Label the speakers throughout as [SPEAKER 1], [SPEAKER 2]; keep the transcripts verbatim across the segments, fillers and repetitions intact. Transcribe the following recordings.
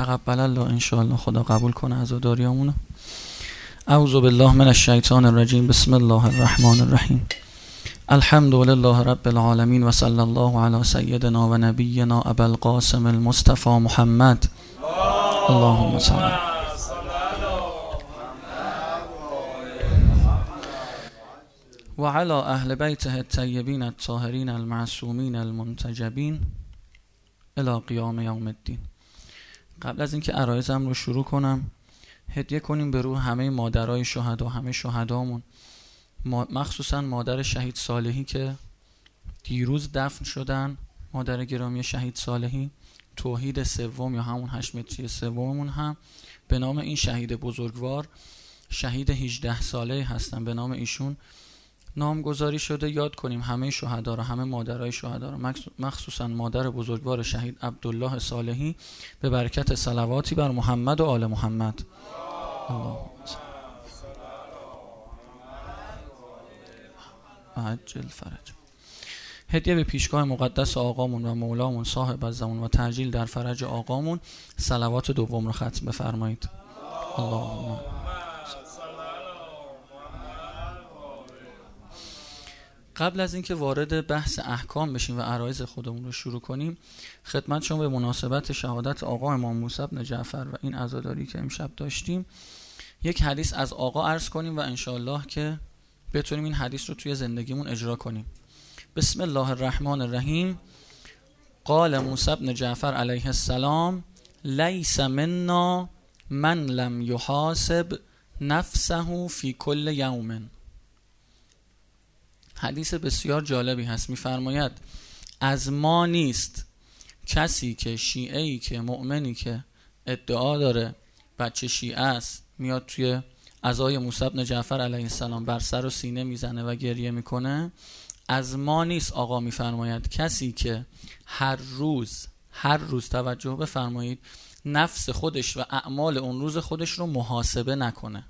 [SPEAKER 1] تقبل الله ان شاء الله. خدا قبول کنه عزاداریامونو. اعوذ بالله من الشیطان الرجیم. بسم الله الرحمن الرحیم. الحمد لله رب العالمین و صلی الله علی سیدنا و نبینا ابی القاسم المصطفى محمد. اللهم صل و علی اهل بیته الطیبین الطاهرین المعصومین المنتجبین الی قیام یوم الدین. قبل از اینکه عرایزم رو شروع کنم، هدیه کنیم به روح همه مادرای شهدا، همه شهدامون، مخصوصا مادر شهید صالحی که دیروز دفن شدن. مادر گرامی شهید صالحی، توحید سوم یا همون هشت متری سوممون هم به نام این شهید بزرگوار، شهید هجده ساله هستن، به نام ایشون نامگذاری شده. یاد کنیم همه شهدا رو، همه مادرای شهدا رو، مخصوصا مادر بزرگوار شهید عبدالله صالحی، به برکت صلواتی بر محمد و آل محمد. اللهم عجل فرج. هدیه به پیشگاه مقدس آقامون و مولامون صاحب الزمان و تعجیل در فرج آقامون، صلوات دوم رو ختم بفرمایید. اللهم. قبل از اینکه وارد بحث احکام بشیم و عرایض خودمون رو شروع کنیم، خدمت شما به مناسبت شهادت آقا امام موسی بن جعفر و این عزاداری که امشب داشتیم، یک حدیث از آقا عرض کنیم و انشاءالله که بتونیم این حدیث رو توی زندگیمون اجرا کنیم. بسم الله الرحمن الرحیم. قال موسی بن جعفر علیه السلام: لیس منا من لم یحاسب نفسه فی کل یوم. حدیث بسیار جالبی هست. میفرماید از ما نیست کسی که شیعه‌ای که مؤمنی که ادعا داره بچه شیعه است، میاد توی عزای موسی بن جعفر علیه السلام بر سر و سینه میزنه و گریه میکنه. از ما نیست آقا میفرماید کسی که هر روز هر روز توجه بفرمایید نفس خودش و اعمال اون روز خودش رو محاسبه نکنه.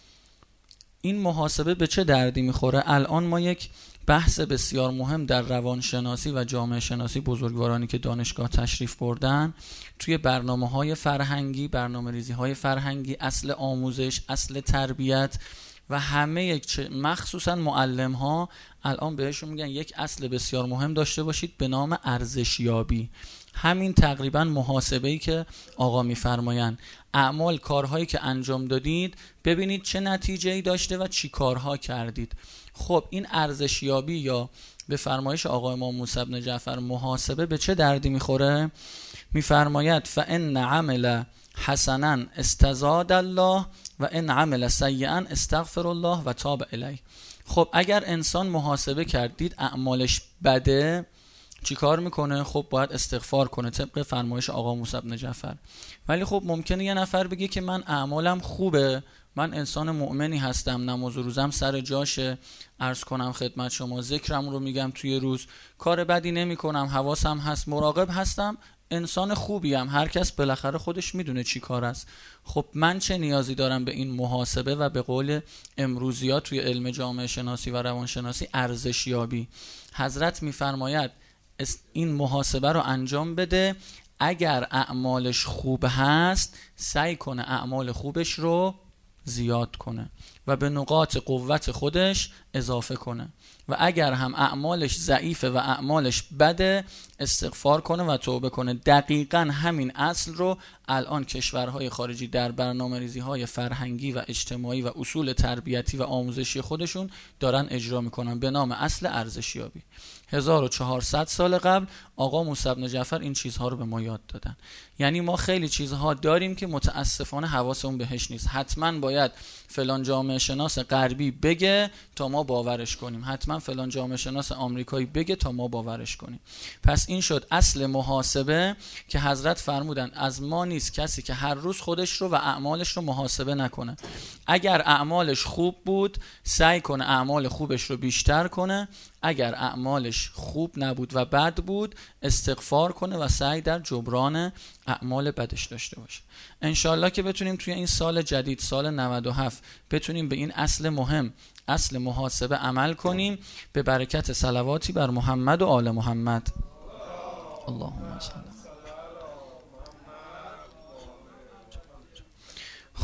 [SPEAKER 1] این محاسبه به چه دردی میخوره؟ الان ما یک بحث بسیار مهم در روانشناسی و جامعه شناسی، بزرگوارانی که دانشگاه تشریف بردن، توی برنامه‌های فرهنگی، برنامه‌ریزی‌های فرهنگی، اصل آموزش، اصل تربیت و همه مخصوصا معلم‌ها الان بهشون میگن یک اصل بسیار مهم داشته باشید به نام ارزشیابی. همین تقریبا محاسبه‌ای که آقا میفرمایند، اعمال، کارهایی که انجام دادید ببینید چه نتیجه‌ای داشته و چی کارها کردید. خب این ارزشیابی یا به فرمایش آقا امام موسی بن جعفر محاسبه به چه دردی میخوره؟ میفرماید فان عمل حسنا استزاد الله و ان عمل سیئا استغفر الله و تاب الیه. خب اگر انسان محاسبه کرد دید اعمالش بده، چی کار میکنه؟ خب باید استغفار کنه طبق فرمایش آقا موسی بن جعفر. ولی خب ممکنه یه نفر بگه که من اعمالم خوبه، من انسان مؤمنی هستم، نماز و روزم سر جاشه، عرض کنم خدمت شما ذکرم رو میگم توی روز، کار بدی نمی کنم، حواسم هست، مراقب هستم، انسان خوبیم. هر کس بالاخره خودش میدونه چی کار است. خب من چه نیازی دارم به این محاسبه و به قول امروزیات توی علم جامعه شناسی و روانشناسی ارزشیابی؟ حضرت میفرماید این محاسبه رو انجام بده، اگر اعمالش خوب هست سعی کنه اعمال خوبش رو زیاد کنه و به نقاط قوت خودش اضافه کنه، و اگر هم اعمالش ضعیفه و اعمالش بده استغفار کنه و توبه کنه. دقیقاً همین اصل رو الان کشورهای خارجی در برنامه‌ریزی‌های فرهنگی و اجتماعی و اصول تربیتی و آموزشی خودشون دارن اجرا میکنن به نام اصل ارزشیابی. هزار و چهارصد سال قبل آقا موسی بن جعفر این چیزها رو به ما یاد دادن. یعنی ما خیلی چیزها داریم که متاسفانه حواسمون بهش نیست. حتما باید فلان جامعه شناس غربی بگه تا ما باورش کنیم، حتما فلان جامعه شناس آمریکایی بگه تا ما باورش کنیم. پس این شد اصل محاسبه که حضرت فرمودن از ما نیست کسی که هر روز خودش رو و اعمالش رو محاسبه نکنه. اگر اعمالش خوب بود سعی کنه اعمال خوبش رو بیشتر کنه، اگر اعمالش خوب نبود و بد بود استغفار کنه و سعی در جبران اعمال بدش داشته باشه. انشالله که بتونیم توی این سال جدید، سال نود و هفت، بتونیم به این اصل مهم، اصل محاسبه عمل کنیم به برکت صلواتی بر محمد و آل محمد. اللهم صل.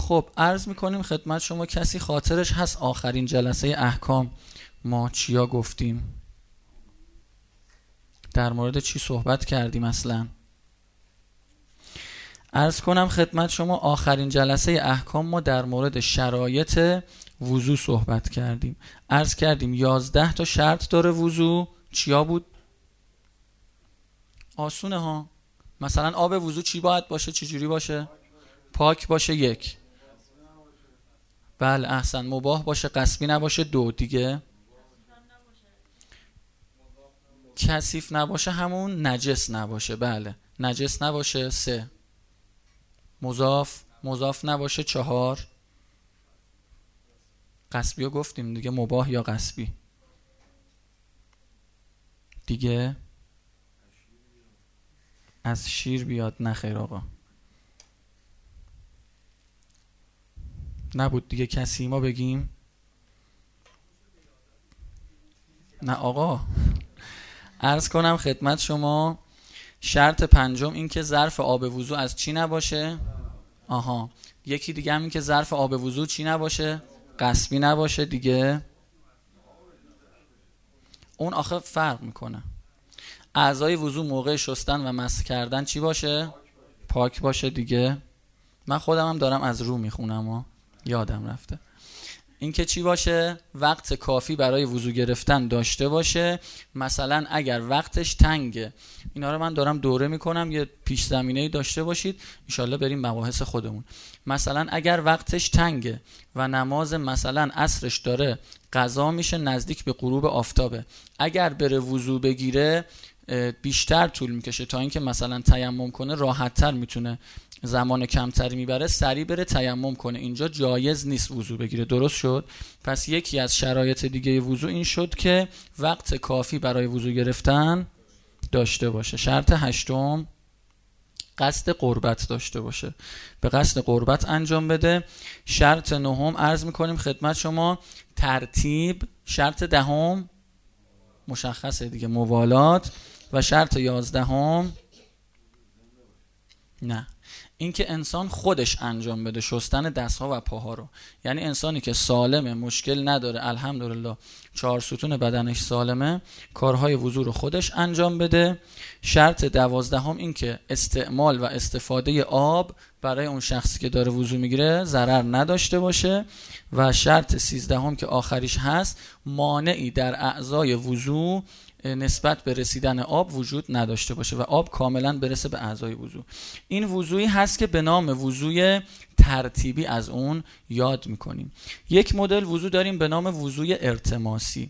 [SPEAKER 1] خب عرض میکنیم خدمت شما، کسی خاطرش هست آخرین جلسه احکام ما چیا گفتیم؟ در مورد چی صحبت کردیم اصلا؟ عرض کنم خدمت شما آخرین جلسه احکام ما در مورد شرایط وضو صحبت کردیم. عرض کردیم یازده تا شرط داره وضو. چیا بود؟ آسونه ها. مثلا آب وضو چی باید باشه؟ چی جوری باشه؟ پاک باشه. یک. بله احسن. مباح باشه، غصبی نباشه. دو. دیگه کثیف نباشه، همون نجس نباشه. بله نجس نباشه. سه. مضاف مضاف نباشه. چهار. غصبی رو گفتیم دیگه، مباح یا غصبی. دیگه از شیر بیاد. نه خیر آقا، نبود دیگه. کسی ما بگیم؟ نه آقا. عرض کنم خدمت شما شرط پنجم این که ظرف آب وضو از چی نباشه؟ آها. یکی دیگه هم این که ظرف آب وضو چی نباشه؟ غصبی نباشه. دیگه اون آخه فرق میکنه. اعضای وضو موقع شستن و مسح کردن چی باشه؟ پاک باشه. دیگه من خودم هم دارم از رو میخونم و یادم رفته. این که چی باشه؟ وقت کافی برای وضو گرفتن داشته باشه. مثلا اگر وقتش تنگه، اینا رو من دارم دوره میکنم، یه پیش زمینه‌ای داشته باشید انشالله بریم مباحث خودمون. مثلا اگر وقتش تنگه و نماز مثلا عصرش داره قضا میشه، نزدیک به غروب آفتابه، اگر بره وضو بگیره بیشتر طول میکشه تا اینکه مثلا تیمم کنه، راحت‌تر میتونه، زمان کمتری میبره، سریع بره تیمم کنه. اینجا جایز نیست وضو بگیره. درست شد؟ پس یکی از شرایط دیگه وضو این شد که وقت کافی برای وضو گرفتن داشته باشه. شرط هشتم قصد قربت داشته باشه، به قصد قربت انجام بده. شرط نهم عرض میکنیم خدمت شما ترتیب. شرط دهم مشخصه دیگه، موالات. و شرط یازدهم نه، این که انسان خودش انجام بده شستن دستها و پاها رو. یعنی انسانی که سالمه، مشکل نداره، الحمدلله چهار ستون بدنش سالمه، کارهای وضو رو خودش انجام بده. شرط دوازدهم این که استعمال و استفاده آب برای اون شخصی که داره وضو میگیره ضرر نداشته باشه. و شرط سیزدهم که آخریش هست، مانعی در اعضای وضو نسبت به رسیدن آب وجود نداشته باشه و آب کاملا برسه به اعضای وضو. این وضویی هست که به نام وضوی ترتیبی از اون یاد میکنیم. یک مدل وضو داریم به نام وضوی ارتماسی.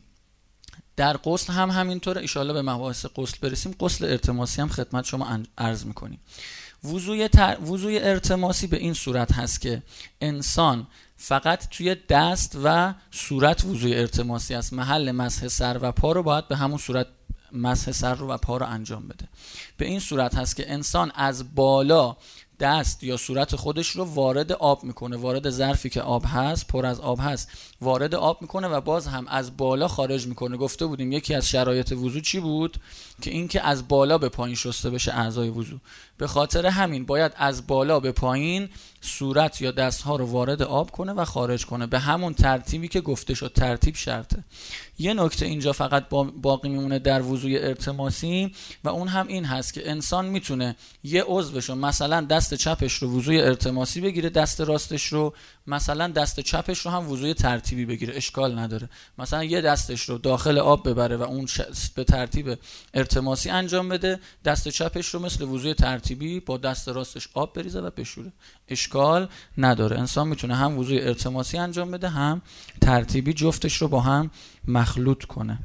[SPEAKER 1] در غسل هم همینطوره، ان شاءالله به مباحث غسل برسیم. غسل ارتماسی هم خدمت شما عرض میکنیم. وضوی تر... وضوی ارتماسی به این صورت هست که انسان فقط توی دست و صورت وضوی ارتماسی است. محل مسح سر و پا رو باید به همون صورت مسح سر رو و پا رو انجام بده. به این صورت هست که انسان از بالا دست یا صورت خودش رو وارد آب میکنه، وارد ظرفی که آب هست، پر از آب هست، وارد آب میکنه و باز هم از بالا خارج میکنه. گفته بودیم یکی از شرایط وضو چی بود؟ که این که از بالا به پایین شسته بشه اعضای وضو. به خاطر همین باید از بالا به پایین صورت یا دستها رو وارد آب کنه و خارج کنه به همون ترتیبی که گفته شد. ترتیب شرطه. یه نکته اینجا فقط باقی میمونه در وضوی ارتماسی و اون هم این هست که انسان میتونه یه عضوشو، مثلا دست چپش رو وضوی ارتماسی بگیره، دست راستش رو، مثلا دست چپش رو هم وضوی ترتیبی بگیره، اشکال نداره. مثلا یه دستش رو داخل آب ببره و اون به ترتیب ارتماسی انجام بده، دست چپش رو مثل وضوی ترتیبی با دست راستش آب بریزه و بشوره، اشکال نداره. انسان میتونه هم وضوی ارتماسی انجام بده هم ترتیبی، جفتش رو با هم مخلوط کنه.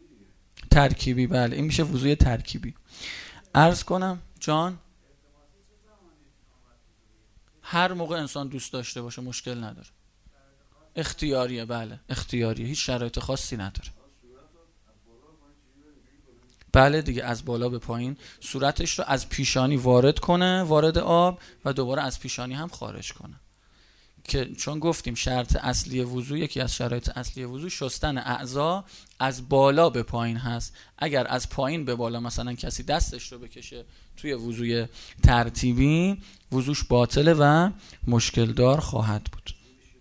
[SPEAKER 1] ترکیبی، بله این میشه وضوی ترکیبی. عرض کنم جان هر موقع انسان دوست داشته باشه مشکل نداره. اختیاریه، بله اختیاریه، هیچ شرایط خاصی نداره. بله دیگه، از بالا به پایین صورتش رو از پیشانی وارد کنه، وارد آب، و دوباره از پیشانی هم خارج کنه. که چون گفتیم شرط اصلی وضو، یکی از شرایط اصلی وضو شستن اعضا از بالا به پایین هست. اگر از پایین به بالا مثلا کسی دستش رو بکشه توی وضوی ترتیبی، وضوش باطله و مشکل دار خواهد بود.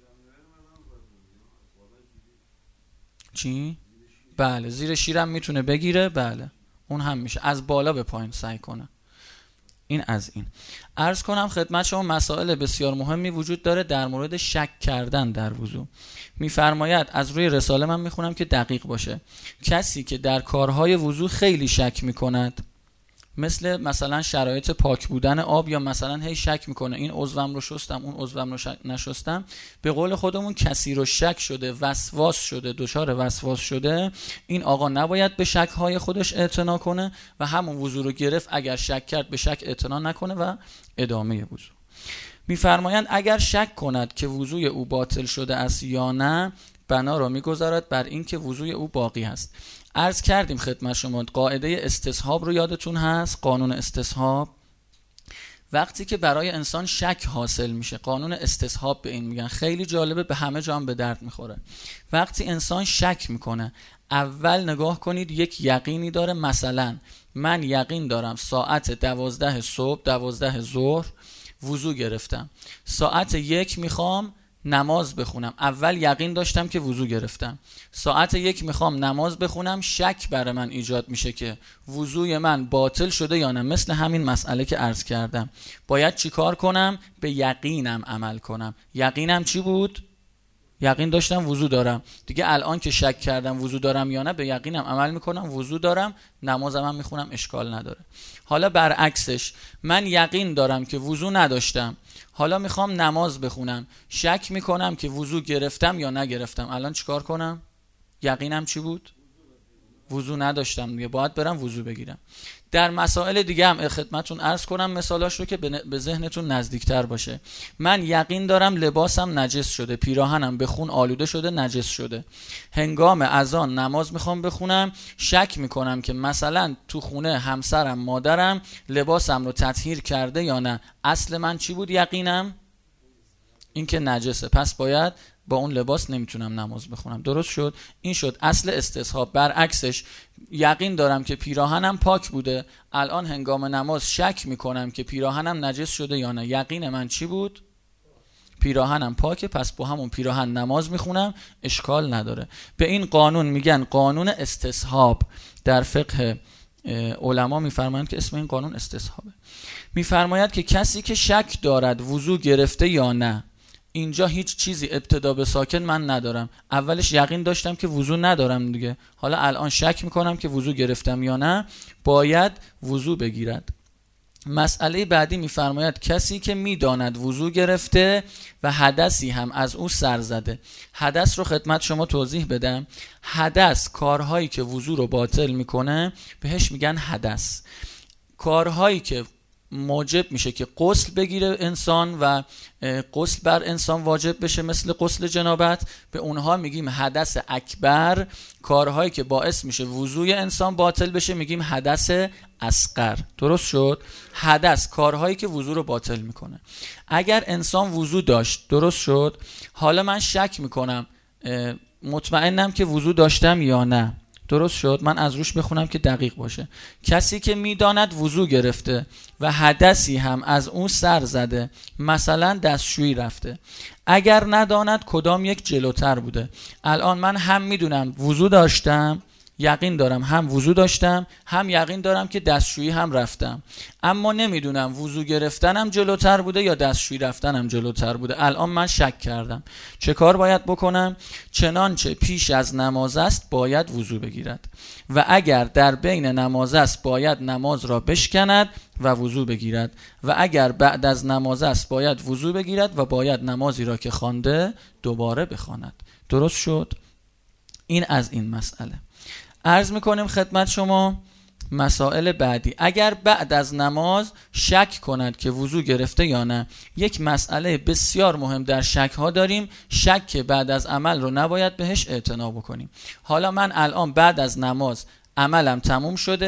[SPEAKER 1] چی؟ بله، زیر شیرم میتونه بگیره، بله اون هم میشه، از بالا به پایین سعی کنه. این از این. عرض کنم خدمت شما مسائل بسیار مهمی وجود داره در مورد شک کردن در وضو. میفرماید، از روی رساله من میخونم که دقیق باشه، کسی که در کارهای وضو خیلی شک میکند، مثل مثلا شرایط پاک بودن آب، یا مثلا هی شک میکنه این عضوم رو شستم اون عضوم رو نشستم، به قول خودمون کسی رو شک شده، وسواس شده، دچار وسواس شده، این آقا نباید به شک های خودش اعتنا کنه و همون وضو رو گرفت، اگر شک کرد به شک اعتنا نکنه و ادامه وضو. میفرمایند اگر شک کند که وضوی او باطل شده است یا نه، بنا را میگذارد بر این که وضوی او باقی است. عرض کردیم خدمت شما قاعده استصحاب رو یادتون هست، قانون استصحاب. وقتی که برای انسان شک حاصل میشه، قانون استصحاب به این میگن، خیلی جالبه، به همه جا هم به درد میخوره. وقتی انسان شک میکنه، اول نگاه کنید یک یقینی داره، مثلا من یقین دارم ساعت دوازده صبح، دوازده ظهر وضو گرفتم، ساعت یک میخوام نماز بخونم، اول یقین داشتم که وضو گرفتم، ساعت یک میخوام نماز بخونم، شک برای من ایجاد میشه که وضوی من باطل شده یا نه. مثل همین مسئله که عرض کردم، باید چی کار کنم؟ به یقینم عمل کنم. یقینم چی بود؟ یقین داشتم وضو دارم دیگه. الان که شک کردم وضو دارم یا نه، به یقینم عمل میکنم، وضو دارم، نمازم هم میخونم، اشکال نداره. حالا برعکسش، من یقین دارم که وضو نداشتم، حالا میخوام نماز بخونم، شک میکنم که وضو گرفتم یا نگرفتم، الان چیکار کنم؟ یقینم چی بود؟ وضو نداشتم دیگه، باید برم وضو بگیرم. در مسائل دیگه هم خدمتون عرض کنم مثالاش رو که به ذهنتون نزدیکتر باشه. من یقین دارم لباسم نجس شده، پیراهنم به خون آلوده شده، نجس شده، هنگام اذان نماز میخوام بخونم، شک میکنم که مثلا تو خونه همسرم، مادرم لباسم رو تطهیر کرده یا نه. اصل من چی بود؟ یقینم این که نجسه، پس باید با اون لباس نمیتونم نماز بخونم. درست شد؟ این شد اصل استصحاب. برعکسش، یقین دارم که پیراهنم پاک بوده، الان هنگام نماز شک میکنم که پیراهنم نجس شده یا نه. یقین من چی بود؟ پیراهنم پاکه، پس با همون پیراهن نماز میخونم، اشکال نداره. به این قانون میگن قانون استصحاب. در فقه علما میفرمایند که اسم این قانون استصحابه. میفرماید که کسی که شک دارد وضو گرفته یا نه، اینجا هیچ چیزی ابتدا به ساکن من ندارم، اولش یقین داشتم که وضو ندارم دیگه، حالا الان شک میکنم که وضو گرفتم یا نه، باید وضو بگیرد. مسئله بعدی میفرماید کسی که میداند وضو گرفته و حدثی هم از او سر زده. حدث رو خدمت شما توضیح بدم. حدث کارهایی که وضو رو باطل میکنه بهش میگن حدث. کارهایی که موجب میشه که غسل بگیره انسان و غسل بر انسان واجب بشه، مثل غسل جنابت، به اونها میگیم حدث اکبر. کارهایی که باعث میشه وضوی انسان باطل بشه میگیم حدث اصغر. درست شد؟ حدث کارهایی که وضو رو باطل میکنه. اگر انسان وضو داشت، درست شد، حالا من شک میکنم، مطمئنم که وضو داشتم یا نه، درست شد، من از روش بخونم که دقیق باشه. کسی که میداند وضو گرفته و حدثی هم از اون سر زده، مثلا دستشویی رفته، اگر نداند کدام یک جلوتر بوده. الان من هم میدونم وضو داشتم، یقین دارم هم وضو داشتم، هم یقین دارم که دستشویی هم رفتم، اما نمیدونم وضو گرفتنم جلوتر بوده یا دستشویی رفتنم جلوتر بوده. الان من شک کردم، چه کار باید بکنم؟ چنانچه پیش از نماز است باید وضو بگیرد و اگر در بین نماز است باید نماز را بشکند و وضو بگیرد و اگر بعد از نماز است باید وضو بگیرد و باید نمازی را که خوانده دوباره بخواند. درست شد؟ این از این مسئله. عرض میکنیم خدمت شما مسائل بعدی. اگر بعد از نماز شک کند که وضو گرفته یا نه، یک مسئله بسیار مهم در شک ها داریم، شک بعد از عمل رو نباید بهش اعتنا بکنیم. حالا من الان بعد از نماز عملم تموم شده،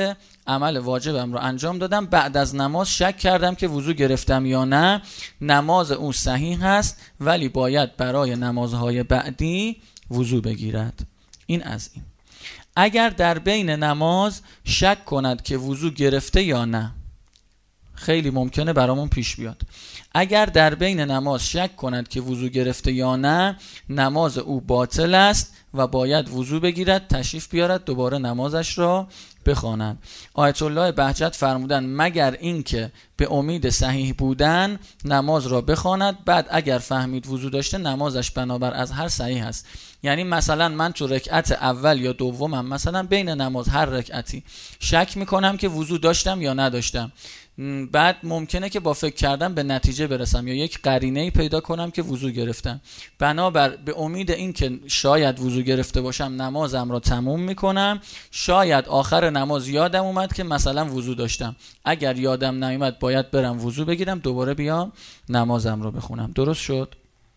[SPEAKER 1] عمل واجبم رو انجام دادم، بعد از نماز شک کردم که وضو گرفتم یا نه، نماز او صحیح هست ولی باید برای نمازهای بعدی وضو بگیرد. این از این. اگر در بین نماز شک کند که وضو گرفته یا نه، خیلی ممکنه برامون پیش بیاد، اگر در بین نماز شک کند که وضو گرفته یا نه، نماز او باطل است و باید وضو بگیرد، تشریف بیارد، دوباره نمازش را بخواند. آیت الله بهجت فرمودن مگر اینکه به امید صحیح بودن نماز را بخواند، بعد اگر فهمید وضو داشته نمازش بنابر از هر صحیح است. یعنی مثلا من تو رکعت اول یا دومم، مثلا بین نماز هر رکعتی شک میکنم که وضو داشتم یا نداشتم، بعد ممکنه که با فکر کردن به نتیجه برسم یا یک قرینه‌ای پیدا کنم که وضو گرفتم، بنابر به امید این که شاید وضو گرفته باشم نمازم را تموم میکنم. شاید آخر نماز یادم اومد که مثلا وضو داشتم، اگر یادم نیومد باید برم وضو بگیرم، دوباره بیام نمازم را بخونم. درست شد؟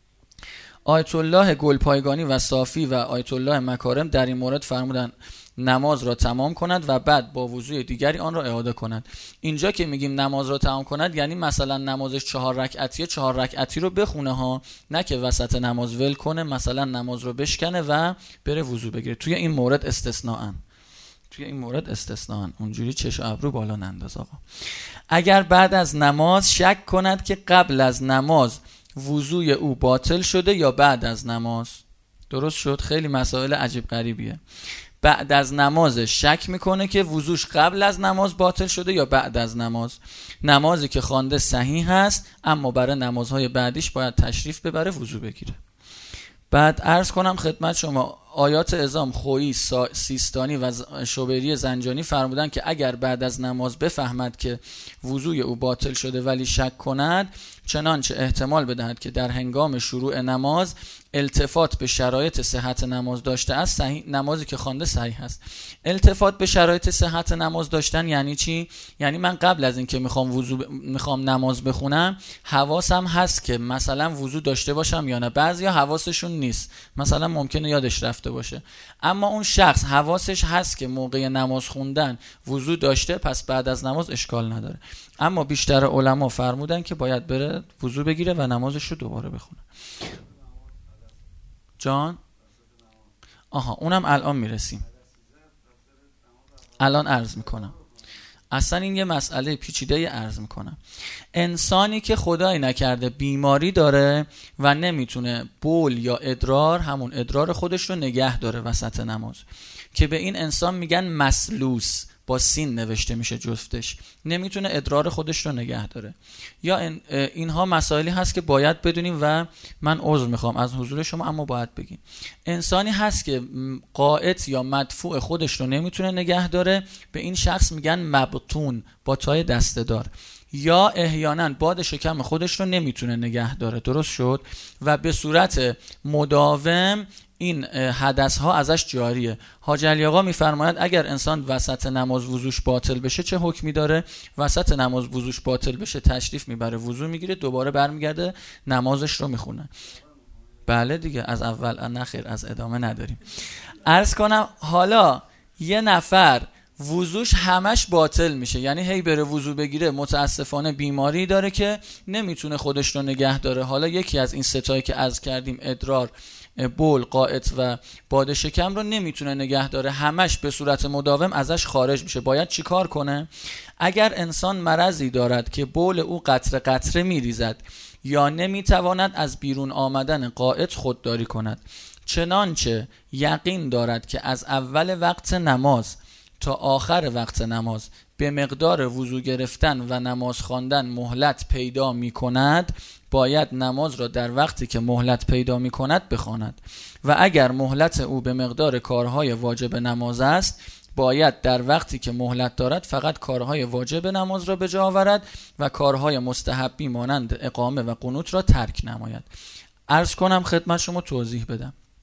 [SPEAKER 1] آیت الله گلپایگانی و صافی و آیت الله مکارم در این مورد فرمودن نماز را تمام کند و بعد با وضوء دیگری آن را اعاده کند. اینجا که میگیم نماز را تمام کند یعنی مثلا نمازش چهار رکعتیه، چهار رکعتی رو بخونه ها، نه که وسط نماز ول کنه، مثلا نماز رو بشکنه و بره وضو بگیره. توی این مورد استثناءً توی این مورد استثناءً اونجوری چش و ابرو بالا ننداز آقا. اگر بعد از نماز شک کند که قبل از نماز وضوی او باطل شده یا بعد از نماز. درست شد؟ خیلی مسائل عجیب غریبیه. بعد از نماز شک میکنه که وضوش قبل از نماز باطل شده یا بعد از نماز. نمازی که خوانده صحیح هست اما برای نمازهای بعدیش باید تشریف ببره وضو بگیره. بعد عرض کنم خدمت شما آیات اعظام خویی سیستانی و شوبری زنجانی فرمودن که اگر بعد از نماز بفهمد که وضوی او باطل شده ولی شک کند، چنانچه احتمال بدهد که در هنگام شروع نماز التفات به شرایط صحت نماز داشته است، صحیح نمازی که خوانده صحیح است. التفات به شرایط صحت نماز داشتن یعنی چی؟ یعنی من قبل از اینکه میخوام وضو ب... میخوام نماز بخونم حواسم هست که مثلا وضو داشته باشم یا نه. بعضیا حواسشون نیست، مثلا ممکنه یادش رفته باشه، اما اون شخص حواسش هست که موقع نماز خوندن وضو داشته، پس بعد از نماز اشکال نداره. اما بیشتر علما فرمودن که باید بره وضو بگیره و نمازش رو دوباره بخونه. جان؟ آها اونم الان میرسیم، الان عرض میکنم. اصلا این یه مسئله پیچیده عرض میکنم. انسانی که خدای نکرده بیماری داره و نمیتونه بول یا ادرار، همون ادرار خودش رو نگه داره وسط نماز، که به این انسان میگن مسلوس، با سین نوشته میشه جفتش، نمیتونه ادرار خودش رو نگه داره. یا این اینها مسائلی هست که باید بدونیم و من عذر میخوام از حضور شما، اما باید بگیم. انسانی هست که قائط یا مدفوع خودش رو نمیتونه نگه داره، به این شخص میگن مبطون، با تای دسته دار. یا احیانا باد شکم خودش رو نمیتونه نگه داره. درست شد؟ و به صورت مداوم این حدث ها ازش جاریه. حاج علی آقا میفرماید اگر انسان وسط نماز وضوش باطل بشه چه حکمی داره؟ وسط نماز وضوش باطل بشه تشریف میبره وضو میگیره، دوباره برمیگرده نمازش رو میخونه. بله دیگه، از اول نه خیر، از ادامه نداریم. عرض کنم حالا یه نفر وضوش همش باطل میشه، یعنی هی بره وضو بگیره، متاسفانه بیماری داره که نمیتونه خودش رو نگه داره. حالا یکی از این ستایی که عرض کردیم، ادرار، بول، قائط و باد شکم رو نمیتونه نگه داره، همش به صورت مداوم ازش خارج میشه. باید چی کار کنه؟ اگر انسان مرضی دارد که بول او قطره قطره میریزد یا نمیتواند از بیرون آمدن قائط خودداری کند، چنانچه یقین دارد که از اول وقت نماز تا آخر وقت نماز به مقدار وضو گرفتن و نماز خواندن مهلت پیدا می کند، باید نماز را در وقتی که مهلت پیدا می کند بخواند. و اگر مهلت او به مقدار کارهای واجب نماز است، باید در وقتی که مهلت دارد فقط کارهای واجب نماز را به جا آورد و کارهای مستحبی مانند اقامه و قنوت را ترک نماید. عرض کنم خدمت شما توضیح بدم.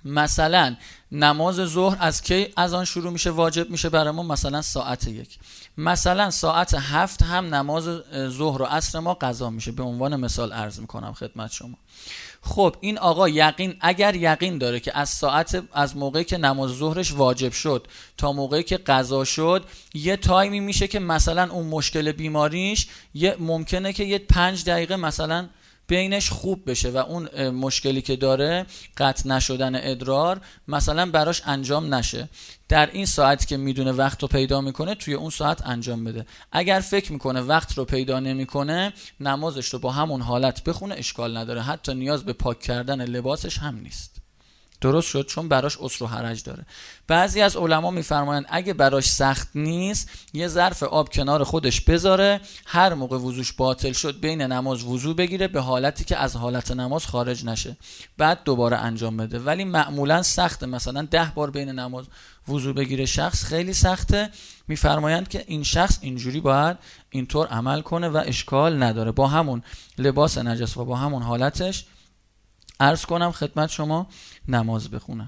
[SPEAKER 1] مثلا نماز ظهر از کی از آن شروع میشه واجب میشه برای ما؟ مثلا ساعت یک. مثلا ساعت هفت هم نماز ظهر و عصر ما قضا میشه، به عنوان مثال عرض میکنم خدمت شما. خب این آقا یقین اگر یقین داره که از ساعت از موقعی که نماز ظهرش واجب شد تا موقعی که قضا شد یه تایمی میشه که مثلا اون مشکل بیماریش یه ممکنه که یه پنج دقیقه مثلا بینش خوب بشه و اون مشکلی که داره قطع نشدن ادرار مثلا براش انجام نشه، در این ساعتی که میدونه وقت رو پیدا میکنه توی اون ساعت انجام بده. اگر فکر میکنه وقت رو پیدا نمیکنه نمازش رو با همون حالت بخونه، اشکال نداره، حتی نیاز به پاک کردن لباسش هم نیست. درست شد؟ چون براش عسر و حرج داره. بعضی از علما میفرمایند اگه براش سخت نیست یه ظرف آب کنار خودش بذاره، هر موقع وضوش باطل شد بین نماز وضو بگیره به حالتی که از حالت نماز خارج نشه، بعد دوباره انجام بده. ولی معمولا سخته، مثلا ده بار بین نماز وضو بگیره شخص خیلی سخته. میفرمایند که این شخص اینجوری باید اینطور عمل کنه و اشکال نداره، با همون لباس نجس و با همون حالتش عرض کنم خدمت شما نماز بخونه.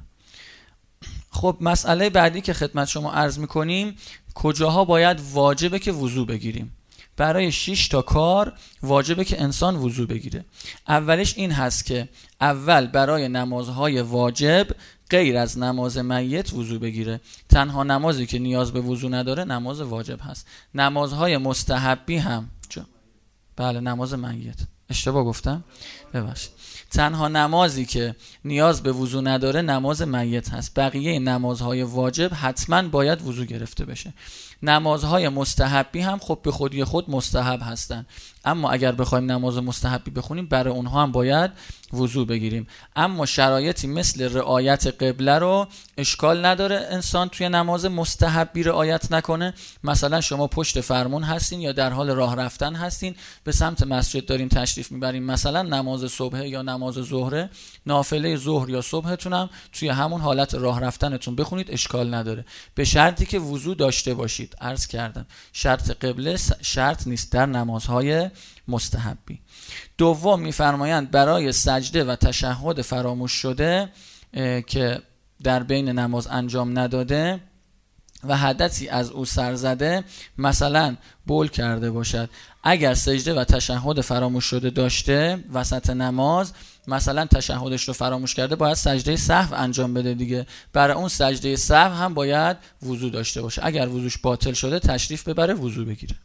[SPEAKER 1] خب مسئله بعدی که خدمت شما عرض میکنیم کجاها باید واجبه که وضو بگیریم. برای شش تا کار واجبه که انسان وضو بگیره. اولش این هست که اول برای نمازهای واجب غیر از نماز میت وضو بگیره. تنها نمازی که نیاز به وضو نداره نماز واجب هست. نمازهای مستحبی هم جا. بله نماز میت، اشتباه گفتم ببخشید. تنها نمازی که نیاز به وضو نداره نماز میت هست. بقیه نمازهای واجب حتما باید وضو گرفته بشه. نمازهای مستحبی هم خب به خودی خود مستحب هستن، اما اگر بخوایم نماز مستحبی بخونیم برای اونها هم باید وضو بگیریم. اما شرایطی مثل رعایت قبله رو اشکال نداره انسان توی نماز مستحبی رعایت نکنه. مثلا شما پشت فرمون هستین یا در حال راه رفتن هستین به سمت مسجد دارین تشریف میبرین، مثلا نماز صبح یا نماز ظهر، نافله ظهر یا صبحتون هم توی همون حالت راه رفتنتون بخونید، اشکال نداره، به شرطی که وضو داشته باشید. عرض کردم شرط قبله شرط نیست در نمازهای مستحبی. دوم میفرمایند برای سجده و تشهد فراموش شده که در بین نماز انجام نداده و حدثی از او سر زده، مثلا بول کرده باشد، اگر سجده و تشهد فراموش شده داشته وسط نماز، مثلا تشهدش رو فراموش کرده، باید سجده سهو انجام بده دیگه. برای اون سجده سهو هم باید وضو داشته باشه. اگر وضوش باطل شده تشریف ببره وضو بگیره.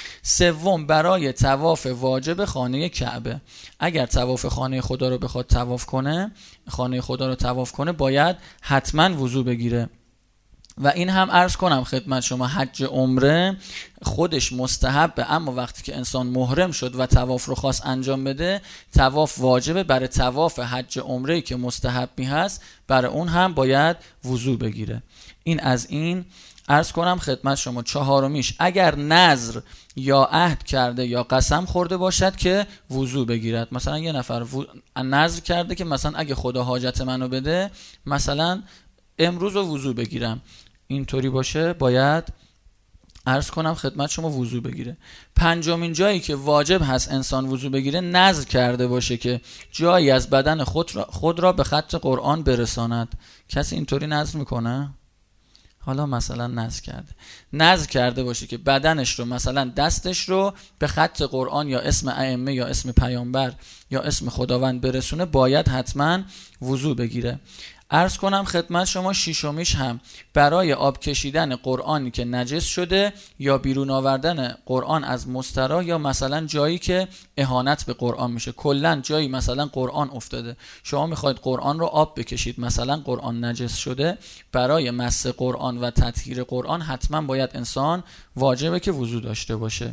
[SPEAKER 1] سوم برای طواف واجب خانه کعبه، اگر طواف خانه خدا رو بخواد طواف کنه، خانه خدا رو طواف کنه، باید حتما وضو بگیره. و این هم عرض کنم خدمت شما حج عمره خودش مستحبه، اما وقتی که انسان محرم شد و طواف رو خواست انجام بده، طواف واجبه. برای طواف حج عمره که مستحبی هست برای اون هم باید وضو بگیره. این از این. عرض کنم خدمت شما چهارمیش اگر نذر یا عهد کرده یا قسم خورده باشد که وضو بگیرد. مثلا یه نفر و... نذر کرده که مثلا اگه خدا حاجت منو بده مثلا امروز رو وضو بگیرم، اینطوری باشه باید عرض کنم خدمت شما وضو بگیره. پنجمین جایی که واجب هست انسان وضو بگیره نذر کرده باشه که جایی از بدن خود را, خود را به خط قرآن برساند. کسی اینطوری نذر میکنه؟ حالا مثلا نذر کرده نذر کرده باشه که بدنش رو مثلا دستش رو به خط قرآن یا اسم ائمه یا اسم پیامبر یا اسم خداوند برسونه، باید حتما وضو بگیره. عرض کنم خدمت شما شیشمیش هم برای آب کشیدن قرآنی که نجس شده یا بیرون آوردن قرآن از مستراح یا مثلا جایی که اهانت به قرآن میشه. کلا جایی مثلا قرآن افتاده شما میخواید قرآن رو آب بکشید، مثلا قرآن نجس شده، برای مس قرآن و تطهیر قرآن حتما باید انسان واجبه که وضو داشته باشه.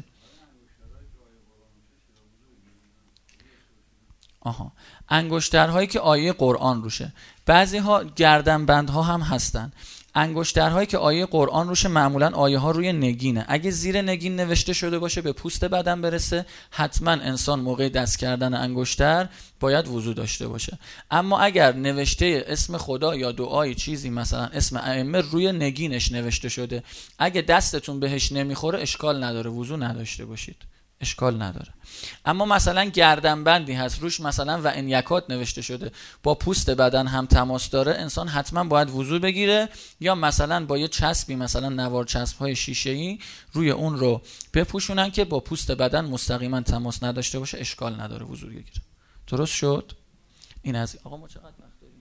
[SPEAKER 1] آها انگشترهایی که آیه قرآن روشه، بعضی ها گردنبندها هم هستن. انگشترهایی که آیه قرآن روشه معمولا آیه ها روی نگینه، اگه زیر نگین نوشته شده باشه به پوست بدن برسه، حتما انسان موقع دست کردن انگشتر باید وضو داشته باشه. اما اگر نوشته اسم خدا یا دعای چیزی مثلا اسم ائمه روی نگینش نوشته شده، اگه دستتون بهش نمیخوره اشکال نداره، وضو نداشته باشید. اشکال نداره. اما مثلا گردنبندی هست روش مثلا و ان یکات نوشته شده، با پوست بدن هم تماس داره، انسان حتما باید وضو بگیره، یا مثلا با یه چسبی مثلا نوار چسب های شیشه‌ای روی اون رو بپوشونن که با پوست بدن مستقیما تماس نداشته باشه، اشکال نداره وضو بگیره. درست شد؟ این از آقا ما چقدر وقت داریم؟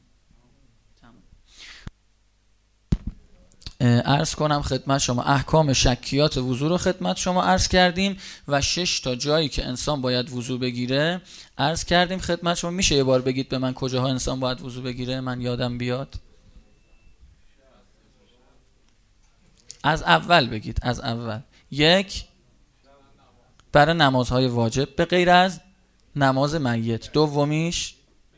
[SPEAKER 1] عرض کنم خدمت شما احکام شکیات وضو رو خدمت شما عرض کردیم و شش تا جایی که انسان باید وضو بگیره عرض کردیم خدمت شما. میشه یه بار بگید به من کجاها انسان باید وضو بگیره، من یادم بیاد؟ از اول بگید، از اول. یک، برای نمازهای واجب به غیر از نماز میت. دومیش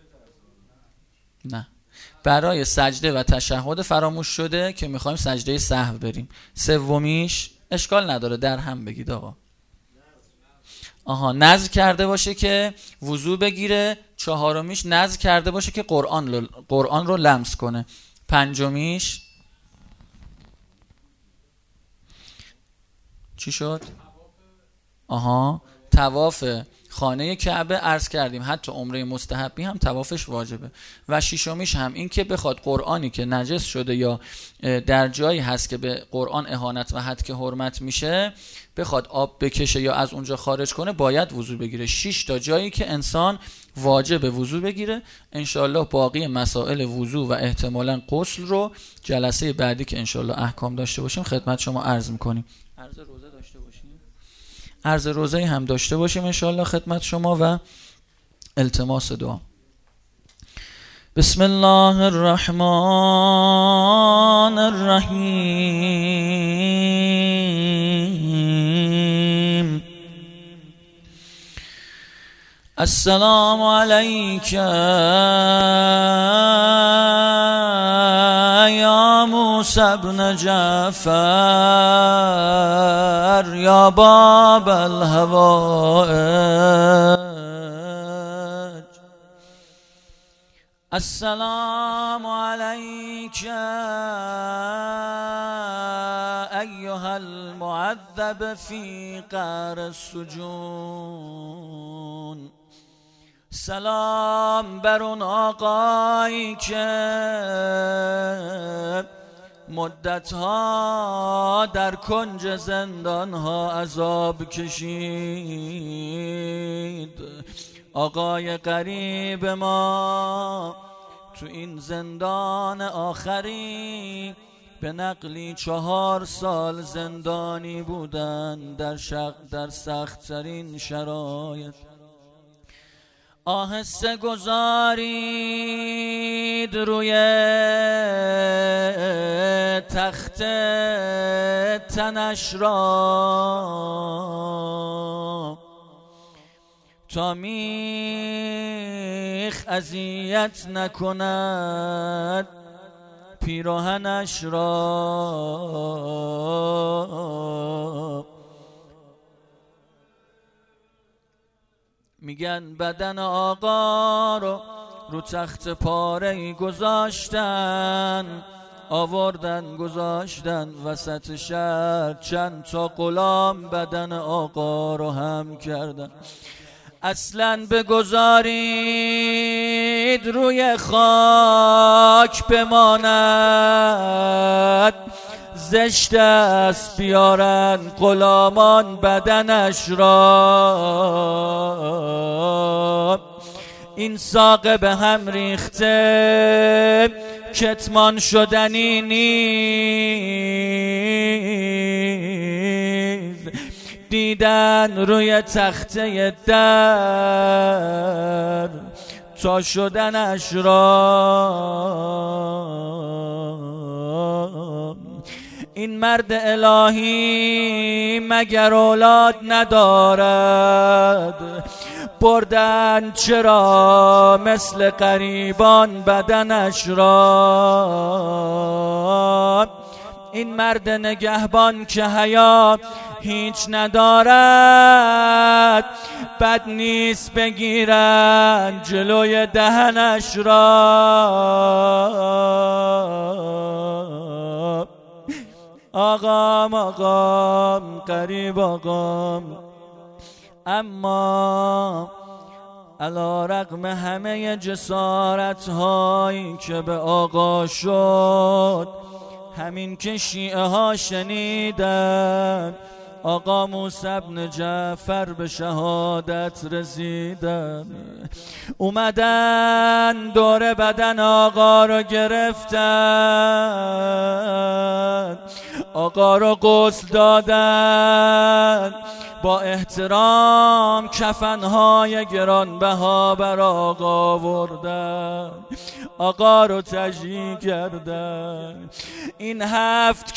[SPEAKER 1] نه، برای سجده و تشهد فراموش شده که میخوایم سجده سهو بریم. سومیش اشکال نداره در هم بگید آقا. آها، نذر کرده باشه که وضو بگیره. چهارمیش نذر کرده باشه که قرآن رو قرآن رو لمس کنه. پنجمیش چی شد؟ آها، طواف خانه کعبه عرض کردیم، حتی عمره مستحبی هم طوافش واجبه. و ششمیش هم این که بخواد قرآنی که نجس شده یا در جایی هست که به قرآن اهانت و حد که حرمت میشه بخواد آب بکشه یا از اونجا خارج کنه باید وضو بگیره. شش تا جایی که انسان واجب وضو بگیره. انشالله باقی مسائل وضو و احتمالاً غسل رو جلسه بعدی که انشالله احکام داشته باشیم خدمت شما عرض میکنیم. عرض روزه داشته باشیم، عرض روزه هم داشته باشیم انشالله خدمت شما و التماس دعا. بسم الله الرحمن الرحیم. السلام علیک یا موسی بن جعفر یا باب الهوائج. السلام علیک ایها المعذب فی قعر السجون. سلام بر اون آقایی که مدتها در کنج زندانها عذاب کشید. آقای غریب ما تو این زندان آخری به نقلی چهار سال زندانی بودن در شق در سخت ترین شرایط. آهسته گذارید روی تخت تنش را تا میخ اذیت نکند پیراهنش را. میگن بدن آقا رو رو تخت پاره‌ای گذاشتن، آوردن گذاشتن وسط شهر، چند تا غلام بدن آقا رو هم کردن. اصلاً بگذارید روی خاک بماند، زشت است بیارن غلامان بدنش را. این ساق به هم ریخته کتمان شدنی نیست. دیدن روی تخته در تا شدنش را. این مرد الهی مگر اولاد ندارد؟ بردن چرا مثل غریبان بدنش را؟ این مرد نگهبان که حیا هیچ ندارد، بد نیست بگیرن جلوی دهنش را. آقام آقام غریب آقام، اما علی رغم همه جسارت هایی که به آقا شد، همین که شیعه ها شنیدن آقا موسی بن جعفر به شهادت رسیدن، اومدن دور بدن آقا رو گرفتن، آقا رو غسل دادن، با احترام کفنهای گرانبها بر آقا آوردن، آقا رو تجلیل کردن. این هفت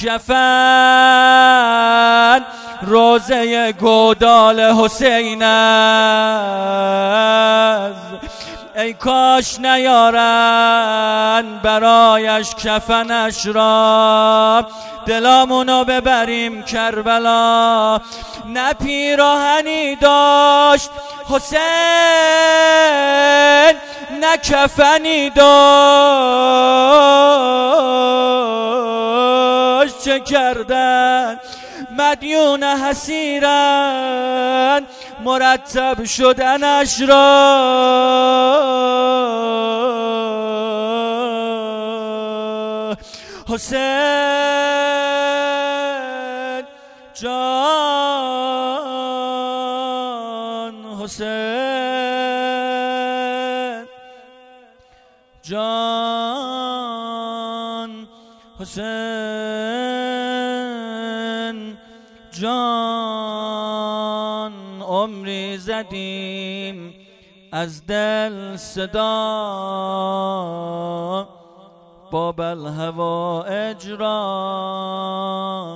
[SPEAKER 1] کفن روزه گودال حسین است، ای کاش نیارن برایش کفنش را، دلامونو ببریم کربلا. نه پیراهنی داشت حسین، نه کفنی داشت، چه کردن مدیون حسیرن مرتب شدنش را. حسین جان، حسین جان، حسین جان، عمری زدیم از دل صدا باب الهوائج را،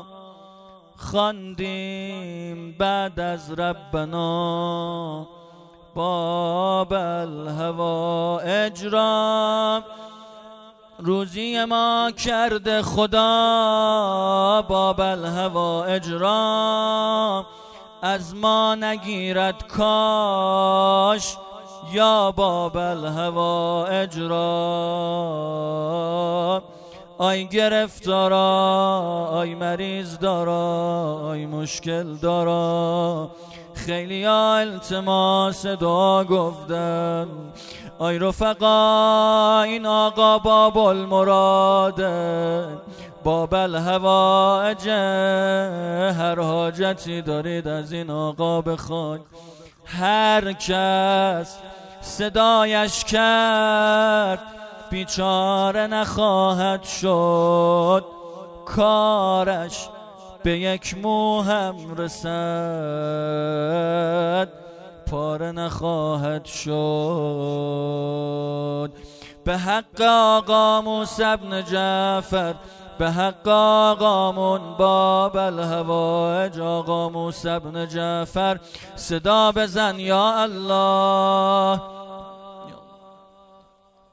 [SPEAKER 1] خواندیم بعد از ربنا باب الهوائج را. روزی ما کرده خدا باب الهوائج را، از ما نگیرد کاش یا باب الهوائج را. آی گرفتارا، آی مریض دارا، آی مشکل دارا، خیلی ها التماس دعا گفتن. آی رفقا، این آقا باب المراده، باب الهوائج، هر حاجتی دارید از این آقا بخواید. هر کس صدایش کرد بیچاره نخواهد شد، کارش به یک مو هم رسد پاره نخواهد شد. به حق آقا موسی بن جعفر، به حق آقامون باب الهوائج آقا موسی بن جعفر، صدا بزن یا الله.